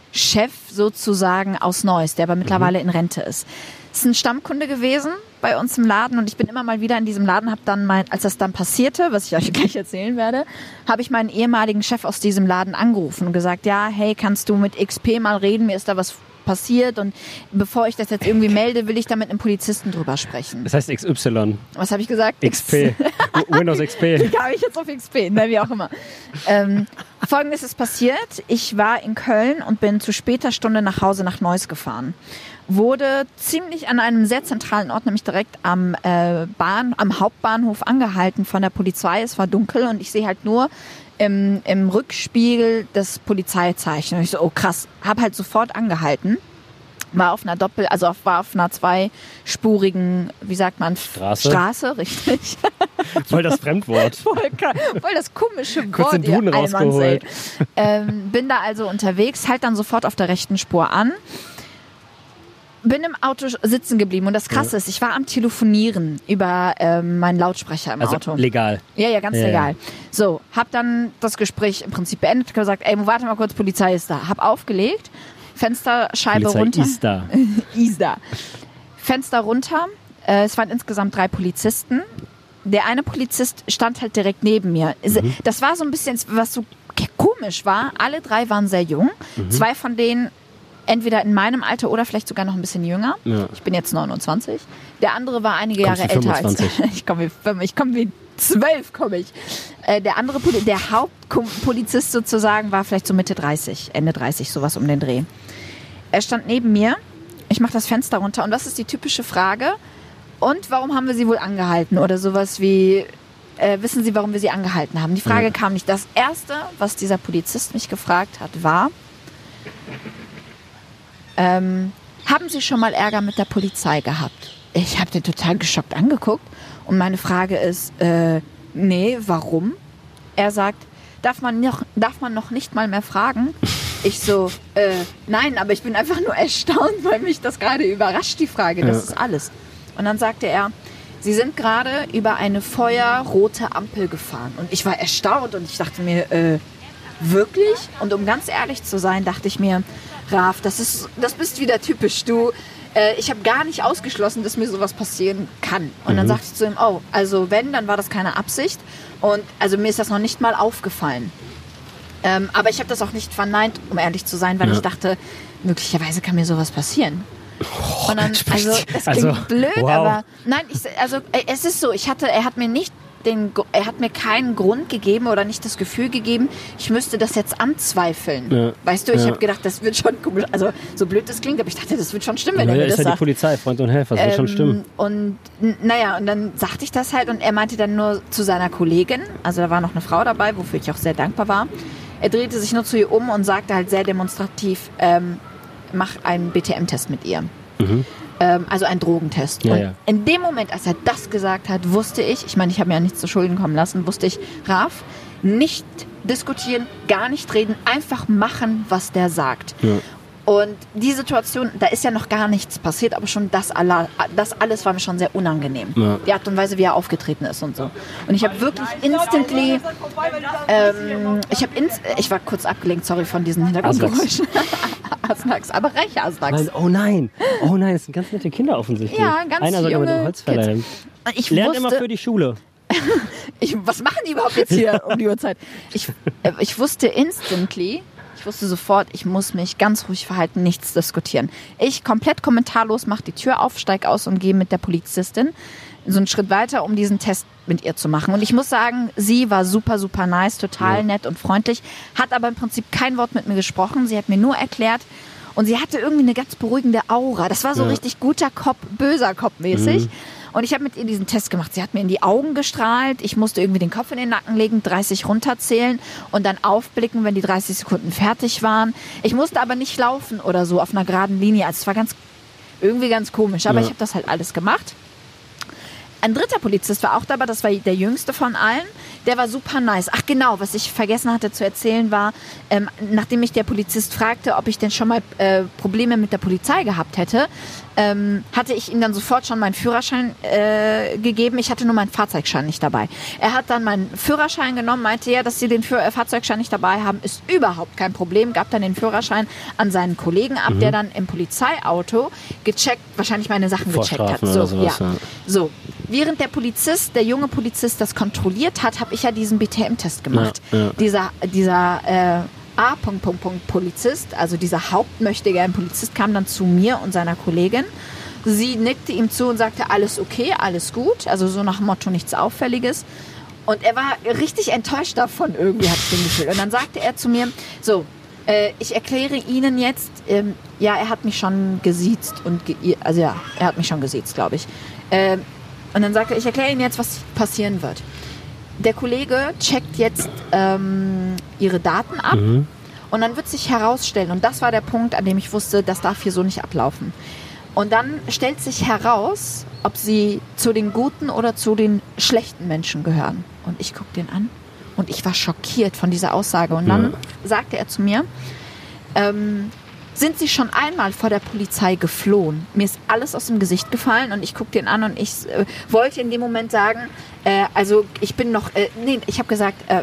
sozusagen aus Neuss, der aber mittlerweile mhm. in Rente ist. Ist ein Stammkunde gewesen bei uns im Laden und ich bin immer mal wieder in diesem Laden, habe dann mein, als das dann passierte, was ich euch gleich erzählen werde, habe ich meinen ehemaligen Chef aus diesem Laden angerufen und gesagt, ja, hey, kannst du mit X P mal reden, mir ist da was passiert und bevor ich das jetzt irgendwie melde, will ich da mit einem Polizisten drüber sprechen. Das heißt X Y. Was habe ich gesagt? X P. Windows X P. Wie kam ich jetzt auf X P? Na, wie auch immer. ähm, Folgendes ist passiert. Ich war in Köln und bin zu später Stunde nach Hause nach Neuss gefahren. Wurde ziemlich an einem sehr zentralen Ort, nämlich direkt am äh, Bahn, am Hauptbahnhof angehalten von der Polizei. Es war dunkel und ich sehe halt nur im, im Rückspiegel das Polizeizeichen. Und ich so, oh krass, habe halt sofort angehalten. War auf einer Doppel, also auf, war auf einer zweispurigen, wie sagt man, Straße, Straße richtig. Voll das Fremdwort. Voll, voll das komische Wort. Kurz den Duden rausgeholt. Ähm, bin da also unterwegs, halt dann sofort auf der rechten Spur an. bin im Auto sitzen geblieben und das Krasse ja. ist, ich war am Telefonieren über ähm, meinen Lautsprecher im also Auto. legal? Ja, ja, ganz ja, legal. Ja. So, hab dann das Gespräch im Prinzip beendet, gesagt, ey, warte mal kurz, Polizei ist da. Hab aufgelegt, Fensterscheibe Polizei runter. ist da. ist da. Fenster runter. Äh, es waren insgesamt drei Polizisten. Der eine Polizist stand halt direkt neben mir. Mhm. Das war so ein bisschen, was so komisch war. Alle drei waren sehr jung. Mhm. Zwei von denen entweder in meinem Alter oder vielleicht sogar noch ein bisschen jünger. Ja. Ich bin jetzt neunundzwanzig. Der andere war einige Kommst Jahre älter als ich. Ich komme wie, ich komm wie zwölf, komme ich. Äh, der andere, der Hauptpolizist sozusagen, war vielleicht so Mitte dreißig, Ende dreißig, sowas um den Dreh. Er stand neben mir. Ich mache das Fenster runter. Und was ist die typische Frage? Und warum haben wir Sie wohl angehalten? Oder sowas wie, äh, wissen Sie, warum wir Sie angehalten haben? Die Frage ja. kam nicht. Das Erste, was dieser Polizist mich gefragt hat, war, Ähm, haben Sie schon mal Ärger mit der Polizei gehabt? Ich habe den total geschockt angeguckt und meine Frage ist, äh, nee, warum? Er sagt, darf man noch, darf man noch nicht mal mehr fragen? Ich so, äh, nein, aber ich bin einfach nur erstaunt, weil mich das gerade überrascht, die Frage, das ja. ist alles. Und dann sagte er, Sie sind gerade über eine feuerrote Ampel gefahren und ich war erstaunt und ich dachte mir, äh, wirklich? Und um ganz ehrlich zu sein, dachte ich mir, Raf, das ist, das bist wieder typisch du. Äh, ich habe gar nicht ausgeschlossen, dass mir sowas passieren kann. Und mhm. dann sagte ich zu ihm, oh, also wenn, dann war das keine Absicht. Und also mir ist das noch nicht mal aufgefallen. Ähm, aber ich habe das auch nicht verneint, um ehrlich zu sein, weil ja. ich dachte, möglicherweise kann mir sowas passieren. Oh, und dann, also das klingt also, blöd, wow. aber nein, ich, also es ist so, ich hatte, er hat mir nicht Den, er hat mir keinen Grund gegeben oder nicht das Gefühl gegeben, ich müsste das jetzt anzweifeln. Ja. Weißt du, ich ja. habe gedacht, das wird schon komisch, also so blöd das klingt, aber ich dachte, das wird schon stimmen, wenn ja, er mir ist das ja sagt. Die Polizei, Freund und Helfer, das ähm, wird schon stimmen. Und naja, und dann sagte ich das halt und er meinte dann nur zu seiner Kollegin, also da war noch eine Frau dabei, wofür ich auch sehr dankbar war. Er drehte sich nur zu ihr um und sagte halt sehr demonstrativ, ähm, mach einen B T M-Test mit ihr. Mhm. Also ein Drogentest. Ja, und ja. in dem Moment, als er das gesagt hat, wusste ich, ich meine, ich habe mir ja nichts zu Schulden kommen lassen, wusste ich, Raf, nicht diskutieren, gar nicht reden, einfach machen, was der sagt. Ja. Und die Situation, da ist ja noch gar nichts passiert, aber schon das, alla, das alles war mir schon sehr unangenehm. Ja. Die Art und Weise, wie er aufgetreten ist und so. Und ich habe wirklich instantly, ähm, ich habe ins, ich war kurz abgelenkt, sorry, von diesen Hintergrundgeräuschen. Asnax, aber recher Asnax. Oh nein, oh nein, das sind ganz nette Kinder offensichtlich. Ja, ganz Einer sogar junge mit dem Holzfäller. Ich Lernt wusste, immer für die Schule. ich, was machen die überhaupt jetzt hier um die Uhrzeit? Ich, äh, ich wusste instantly, ich wusste sofort, ich muss mich ganz ruhig verhalten, nichts diskutieren. Ich komplett kommentarlos mache die Tür auf, steig aus und gehe mit der Polizistin so einen Schritt weiter, um diesen Test mit ihr zu machen. Und ich muss sagen, sie war super, super nice, total ja. nett und freundlich, hat aber im Prinzip kein Wort mit mir gesprochen. Sie hat mir nur erklärt und sie hatte irgendwie eine ganz beruhigende Aura. Das war so ja. richtig guter Cop, böser Cop mäßig. Mhm. Und ich habe mit ihr diesen Test gemacht. Sie hat mir in die Augen gestrahlt. Ich musste irgendwie den Kopf in den Nacken legen, dreißig runterzählen und dann aufblicken, wenn die dreißig Sekunden fertig waren. Ich musste aber nicht laufen oder so auf einer geraden Linie. Also es war ganz, irgendwie ganz komisch. Aber ja. ich habe das halt alles gemacht. Ein dritter Polizist war auch dabei, das war der jüngste von allen. Der war super nice. Ach genau, was ich vergessen hatte zu erzählen war, ähm, nachdem mich der Polizist fragte, ob ich denn schon mal äh, Probleme mit der Polizei gehabt hätte, ähm, hatte ich ihm dann sofort schon meinen Führerschein äh, gegeben. Ich hatte nur meinen Fahrzeugschein nicht dabei. Er hat dann meinen Führerschein genommen, meinte ja, dass sie den Führ- äh, Fahrzeugschein nicht dabei haben, ist überhaupt kein Problem. Gab dann den Führerschein an seinen Kollegen ab, mhm. der dann im Polizeiauto gecheckt, wahrscheinlich meine Sachen gecheckt hat. So, sowas, ja. ja. so. Während der Polizist, der junge Polizist das kontrolliert hat, habe ich ja diesen B T M-Test gemacht. Ja, ja. Dieser, dieser äh, A. Polizist, also dieser hauptmöchtegern Polizist, kam dann zu mir und seiner Kollegin. Sie nickte ihm zu und sagte, alles okay, alles gut. Also so nach dem Motto, nichts Auffälliges. Und er war richtig enttäuscht davon irgendwie, hatte ich den Gefühl. Und dann sagte er zu mir, so, äh, ich erkläre Ihnen jetzt, ähm, ja, er hat mich schon gesiezt. Und ge- also ja, er hat mich schon gesiezt, glaube ich. Äh, Und dann sagte er, ich erkläre Ihnen jetzt, was passieren wird. Der Kollege checkt jetzt ähm, Ihre Daten ab mhm. und dann wird sich herausstellen, und das war der Punkt, an dem ich wusste, das darf hier so nicht ablaufen. Und dann stellt sich heraus, ob Sie zu den guten oder zu den schlechten Menschen gehören. Und ich gucke den an und ich war schockiert von dieser Aussage. Und dann ja. sagte er zu mir, ähm, sind sie schon einmal vor der Polizei geflohen. Mir ist alles aus dem Gesicht gefallen und ich gucke den an und ich äh, wollte in dem Moment sagen, äh, also ich bin noch, äh, nee, ich habe gesagt, äh,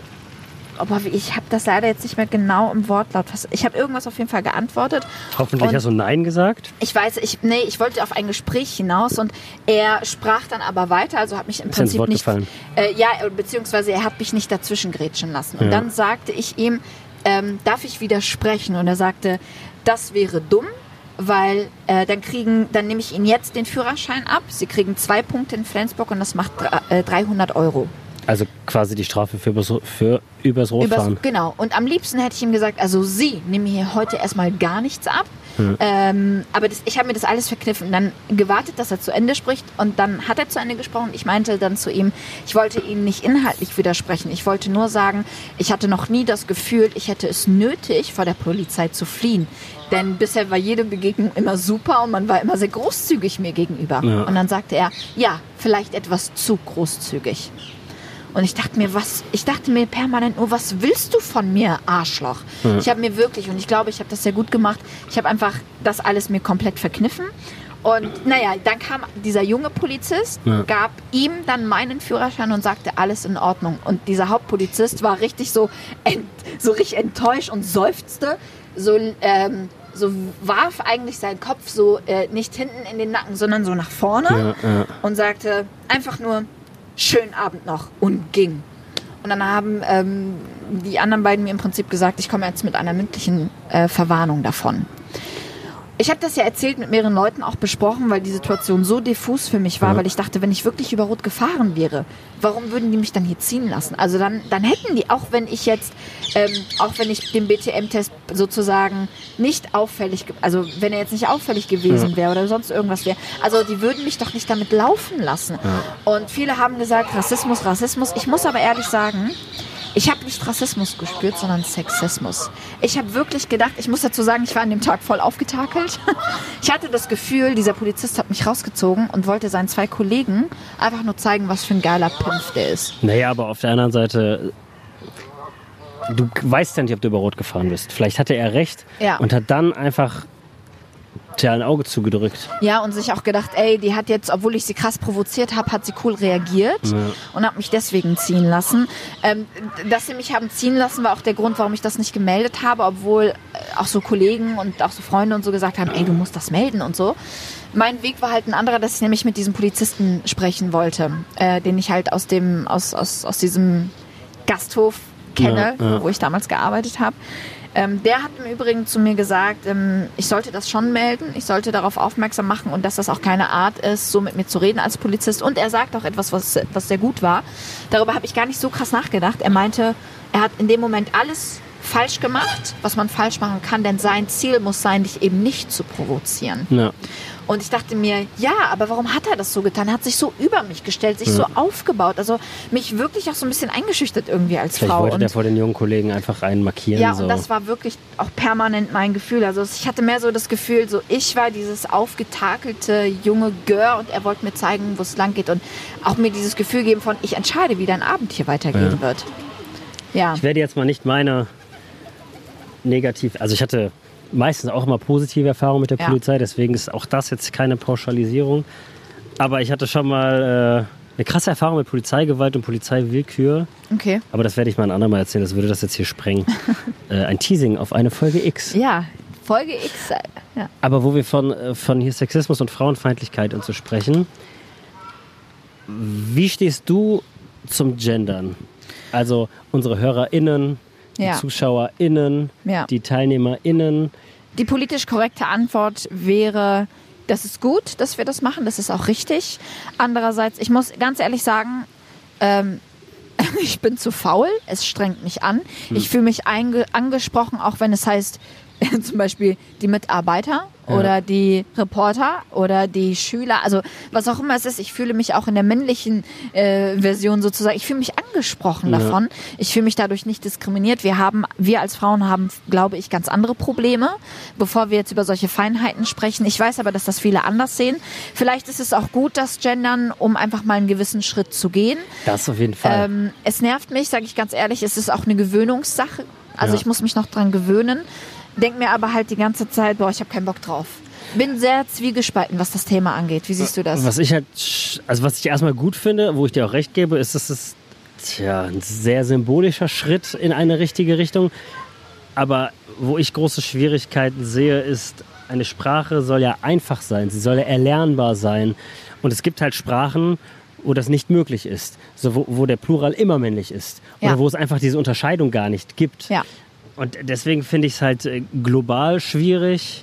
aber ich habe das leider jetzt nicht mehr genau im Wortlaut. Ich habe irgendwas auf jeden Fall geantwortet. Hoffentlich hast du Nein gesagt. Ich weiß, ich, nee, ich wollte auf ein Gespräch hinaus und er sprach dann aber weiter, also hat mich im ist Prinzip Wort nicht, gefallen. Äh, ja, beziehungsweise er hat mich nicht dazwischen grätschen lassen. Und Ja. dann sagte ich ihm, ähm, darf ich widersprechen? Und er sagte, das wäre dumm, weil äh, dann kriegen, dann nehme ich Ihnen jetzt den Führerschein ab. Sie kriegen zwei Punkte in Flensburg und das macht äh, dreihundert Euro. Also quasi die Strafe für übers, für übers Rot Übers, fahren. genau. Und am liebsten hätte ich ihm gesagt, also Sie nehmen hier heute erstmal gar nichts ab. Hm. Ähm, aber das, ich habe mir das alles verkniffen. Dann gewartet, dass er zu Ende spricht. Und dann hat er zu Ende gesprochen. Ich meinte dann zu ihm, ich wollte ihm nicht inhaltlich widersprechen. Ich wollte nur sagen, ich hatte noch nie das Gefühl, ich hätte es nötig, vor der Polizei zu fliehen. Denn bisher war jede Begegnung immer super und man war immer sehr großzügig mir gegenüber. Ja. Und dann sagte er, ja, vielleicht etwas zu großzügig. Und ich dachte mir, was, ich dachte mir permanent nur, was willst du von mir, Arschloch? Ja. Ich habe mir wirklich, und ich glaube, ich habe das sehr gut gemacht, ich habe einfach das alles mir komplett verkniffen. Und naja, dann kam dieser junge Polizist, ja. gab ihm dann meinen Führerschein und sagte, alles in Ordnung. Und dieser Hauptpolizist war richtig so, ent, so richtig enttäuscht und seufzte, so, ähm, so warf eigentlich seinen Kopf so äh, nicht hinten in den Nacken, sondern so nach vorne ja, ja. und sagte einfach nur, schönen Abend noch und ging. Und dann haben ähm, die anderen beiden mir im Prinzip gesagt, ich komme jetzt mit einer mündlichen äh, Verwarnung davon. Ich habe das ja erzählt, mit mehreren Leuten auch besprochen, weil die Situation so diffus für mich war, ja. weil ich dachte, wenn ich wirklich über Rot gefahren wäre, warum würden die mich dann hier ziehen lassen? Also dann, dann hätten die, auch wenn ich jetzt, ähm, auch wenn ich den B T M-Test sozusagen nicht auffällig, also wenn er jetzt nicht auffällig gewesen wäre oder sonst irgendwas wäre, also die würden mich doch nicht damit laufen lassen. Ja. Und viele haben gesagt, Rassismus, Rassismus. Ich muss aber ehrlich sagen, ich habe nicht Rassismus gespürt, sondern Sexismus. Ich habe wirklich gedacht, ich muss dazu sagen, ich war an dem Tag voll aufgetakelt. Ich hatte das Gefühl, dieser Polizist hat mich rausgezogen und wollte seinen zwei Kollegen einfach nur zeigen, was für ein geiler Pimpf der ist. Naja, aber auf der anderen Seite, du weißt ja nicht, ob du über Rot gefahren bist. Vielleicht hatte er recht ja. und hat dann einfach tja, ein Auge zugedrückt. Ja, und sich auch gedacht, ey, die hat jetzt, obwohl ich sie krass provoziert habe, hat sie cool reagiert ja. und hat mich deswegen ziehen lassen. Ähm, dass sie mich haben ziehen lassen, war auch der Grund, warum ich das nicht gemeldet habe, obwohl auch so Kollegen und auch so Freunde und so gesagt haben, ey, du musst das melden und so. Mein Weg war halt ein anderer, dass ich nämlich mit diesem Polizisten sprechen wollte, äh, den ich halt aus dem, aus, aus, aus diesem Gasthof kenne, ja, ja. wo ich damals gearbeitet habe. Ähm, der hat im Übrigen zu mir gesagt, ähm, ich sollte das schon melden, ich sollte darauf aufmerksam machen und dass das auch keine Art ist, so mit mir zu reden als Polizist. Und er sagt auch etwas, was, was sehr gut war. Darüber habe ich gar nicht so krass nachgedacht. Er meinte, er hat in dem Moment alles falsch gemacht, was man falsch machen kann, denn sein Ziel muss sein, dich eben nicht zu provozieren. Ja. Und ich dachte mir, ja, aber warum hat er das so getan? Er hat sich so über mich gestellt, sich ja. so aufgebaut. Also mich wirklich auch so ein bisschen eingeschüchtert irgendwie als Vielleicht Frau. wollte und der vor den jungen Kollegen einfach einen markieren. Ja, so. und das war wirklich auch permanent mein Gefühl. Also ich hatte mehr so das Gefühl, so ich war dieses aufgetakelte junge Gör und er wollte mir zeigen, wo es lang geht. Und auch mir dieses Gefühl geben von, ich entscheide, wie dein Abend hier weitergehen ja. wird. Ja. Ich werde jetzt mal nicht meine negativ... Also ich hatte... meistens auch immer positive Erfahrungen mit der ja. Polizei, deswegen ist auch das jetzt keine Pauschalisierung. Aber ich hatte schon mal äh, eine krasse Erfahrung mit Polizeigewalt und Polizeiwillkür. Okay. Aber das werde ich mal ein andermal erzählen, das würde das jetzt hier sprengen. äh, ein Teasing auf eine Folge X. Ja, Folge X. Ja. Aber wo wir von, von hier Sexismus und Frauenfeindlichkeit und so sprechen, wie stehst du zum Gendern? Also unsere HörerInnen, die ja. ZuschauerInnen, ja. die TeilnehmerInnen. Die politisch korrekte Antwort wäre, das ist gut, dass wir das machen, das ist auch richtig. Andererseits, ich muss ganz ehrlich sagen, ähm, ich bin zu faul, es strengt mich an. Hm. Ich fühle mich einge- angesprochen, auch wenn es heißt, zum Beispiel die Mitarbeiter ja. oder die Reporter oder die Schüler, also was auch immer es ist, ich fühle mich auch in der männlichen äh, Version sozusagen, ich fühle mich angesprochen ja. davon, ich fühle mich dadurch nicht diskriminiert. Wir haben, wir als Frauen haben, glaube ich, ganz andere Probleme, bevor wir jetzt über solche Feinheiten sprechen. Ich weiß aber, dass das viele anders sehen. Vielleicht ist es auch gut, das Gendern, um einfach mal einen gewissen Schritt zu gehen. Das auf jeden Fall. Ähm, es nervt mich, sage ich ganz ehrlich, es ist auch eine Gewöhnungssache. Also ja. ich muss mich noch dran gewöhnen. denk mir aber halt die ganze Zeit, boah, ich habe keinen Bock drauf. Bin sehr zwiegespalten, was das Thema angeht. Wie siehst du das? Was ich halt, also was ich erstmal gut finde, wo ich dir auch recht gebe, ist, dass es tja, ein sehr symbolischer Schritt in eine richtige Richtung. Aber wo ich große Schwierigkeiten sehe, ist, eine Sprache soll ja einfach sein, sie soll ja erlernbar sein. Und es gibt halt Sprachen, wo das nicht möglich ist, so wo, wo der Plural immer männlich ist. Oder ja. wo es einfach diese Unterscheidung gar nicht gibt. Ja. Und deswegen finde ich es halt global schwierig.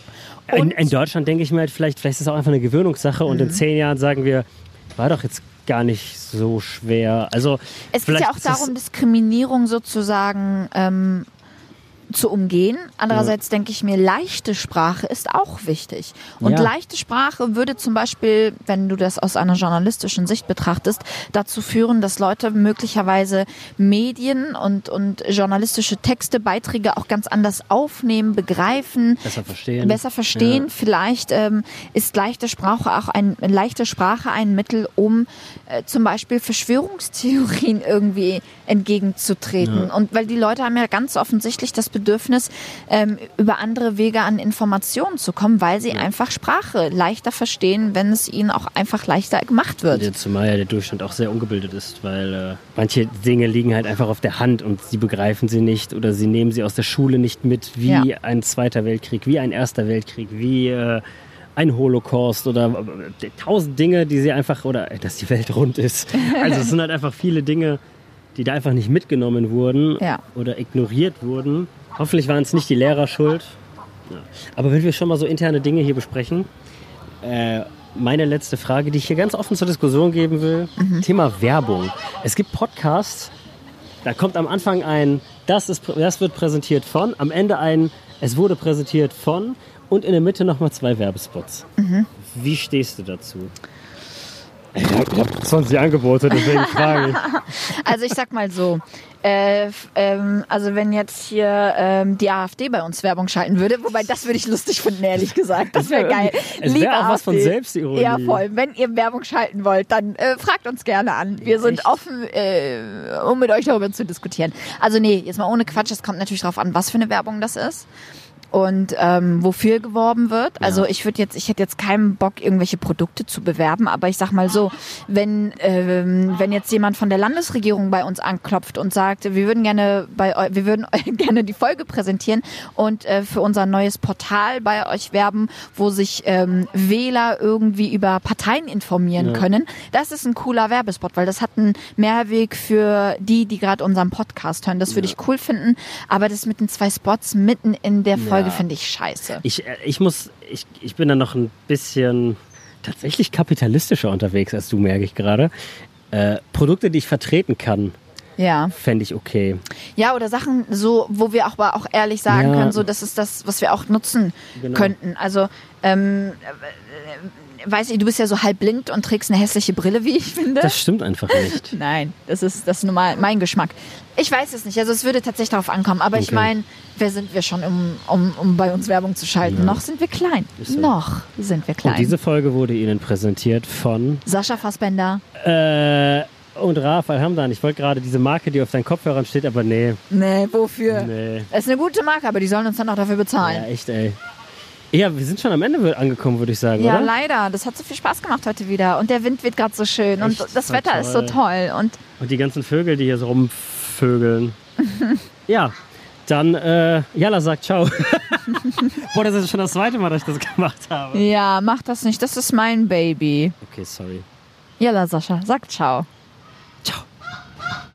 In, in Deutschland denke ich mir halt, vielleicht, vielleicht ist es auch einfach eine Gewöhnungssache und mhm. in zehn Jahren sagen wir, war doch jetzt gar nicht so schwer. Also, es geht ja auch darum, Diskriminierung sozusagen ähm, zu umgehen. Andererseits ja. denke ich mir, leichte Sprache ist auch wichtig. Und ja. leichte Sprache würde zum Beispiel, wenn du das aus einer journalistischen Sicht betrachtest, dazu führen, dass Leute möglicherweise Medien und, und journalistische Texte, Beiträge auch ganz anders aufnehmen, begreifen. Besser verstehen. Besser verstehen. Ja. Vielleicht ähm, ist leichte Sprache auch ein, leichte Sprache ein Mittel, um äh, zum Beispiel Verschwörungstheorien irgendwie entgegenzutreten. Ja. Und weil die Leute haben ja ganz offensichtlich das Bedürfnis, ähm, über andere Wege an Informationen zu kommen, weil sie ja. einfach Sprache leichter verstehen, wenn es ihnen auch einfach leichter gemacht wird. Ja, zumal ja der Durchschnitt auch sehr ungebildet ist, weil äh, manche Dinge liegen halt einfach auf der Hand und sie begreifen sie nicht oder sie nehmen sie aus der Schule nicht mit, wie ja. ein Zweiter Weltkrieg, wie ein Erster Weltkrieg, wie äh, ein Holocaust oder äh, tausend Dinge, die sie einfach, oder äh, dass die Welt rund ist. Also es sind halt einfach viele Dinge, die da einfach nicht mitgenommen wurden ja. oder ignoriert wurden. Hoffentlich waren es nicht die Lehrer schuld. Ja. Aber wenn wir schon mal so interne Dinge hier besprechen, äh, meine letzte Frage, die ich hier ganz offen zur Diskussion geben will, mhm. Thema Werbung. Es gibt Podcasts, da kommt am Anfang ein, das, ist, das wird präsentiert von, am Ende ein, es wurde präsentiert von und in der Mitte nochmal zwei Werbespots. Mhm. Wie stehst du dazu? Ich habe zwanzig Angebote, deswegen frage ich. Also ich sag mal so, äh, ähm, also wenn jetzt hier ähm, die AfD bei uns Werbung schalten würde, wobei das würde ich lustig finden, ehrlich gesagt, das wäre geil. Es wäre auch AfD, was von Selbstironie. Ja, voll. Wenn ihr Werbung schalten wollt, dann äh, fragt uns gerne an. Wir sind Echt? offen, äh, um mit euch darüber zu diskutieren. Also nee, jetzt mal ohne Quatsch, es kommt natürlich drauf an, was für eine Werbung das ist. Und ähm, wofür geworben wird. Ja. Also ich würde jetzt, ich hätte jetzt keinen Bock, irgendwelche Produkte zu bewerben, aber ich sag mal so, wenn ähm, wenn jetzt jemand von der Landesregierung bei uns anklopft und sagt, wir würden gerne bei eu- wir würden gerne die Folge präsentieren und äh, für unser neues Portal bei euch werben, wo sich ähm, Wähler irgendwie über Parteien informieren ja. können, das ist ein cooler Werbespot, weil das hat einen Mehrweg für die, die gerade unseren Podcast hören. Das würde ja. ich cool finden, aber das mit den zwei Spots mitten in der Folge ja. finde ich scheiße. Ich, ich muss, ich, ich bin da noch ein bisschen tatsächlich kapitalistischer unterwegs als du, merke ich gerade. Äh, Produkte, die ich vertreten kann, ja. fände ich okay. Ja, oder Sachen so, wo wir auch, auch ehrlich sagen ja. können, so, das ist das, was wir auch nutzen genau. könnten. Also, ähm, weiß ich, du bist ja so halb blind und trägst eine hässliche Brille, wie ich finde. Das stimmt einfach nicht. Nein, das ist, das ist normal mein Geschmack. Ich weiß es nicht, also es würde tatsächlich darauf ankommen, aber okay. ich meine, wer sind wir schon, um, um, um bei uns Werbung zu schalten? Ja. Noch sind wir klein. So. Noch sind wir klein. Und diese Folge wurde Ihnen präsentiert von Sascha Fassbender. Äh... Und Rafael Hamdan. Ich wollte gerade diese Marke, die auf deinen Kopfhörern steht, aber nee. Nee, wofür? Nee. Das ist eine gute Marke, aber die sollen uns dann auch dafür bezahlen. Ja, echt, ey. Ja, wir sind schon am Ende angekommen, würde ich sagen, ja, oder? Ja, leider. Das hat so viel Spaß gemacht heute wieder. Und der Wind wird gerade so schön. Echt? Und das Wetter toll. ist so toll. Und, und die ganzen Vögel, die hier so rumvögeln. Ja, dann, äh, Jalla sagt ciao. Boah, das ist schon das zweite Mal, dass ich das gemacht habe. Ja, mach das nicht. Das ist mein Baby. Okay, sorry. Jalla, Sascha, sag ciao.